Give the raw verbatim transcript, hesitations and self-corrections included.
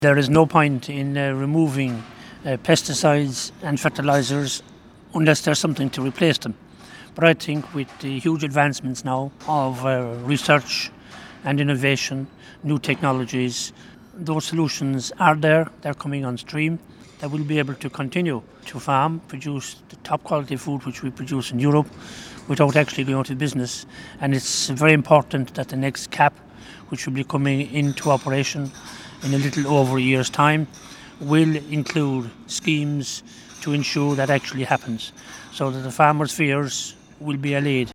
There is no point in uh, removing uh, pesticides and fertilizers unless there's something to replace them. But I think with the huge advancements now of uh, research and innovation, new technologies, those solutions are there, they're coming on stream, that we'll be able to continue to farm, produce the top quality food which we produce in Europe without actually going out of business. And it's very important that the next C A P, which will be coming into operation in a little over a year's time, will include schemes to ensure that actually happens, so that the farmers' fears will be allayed.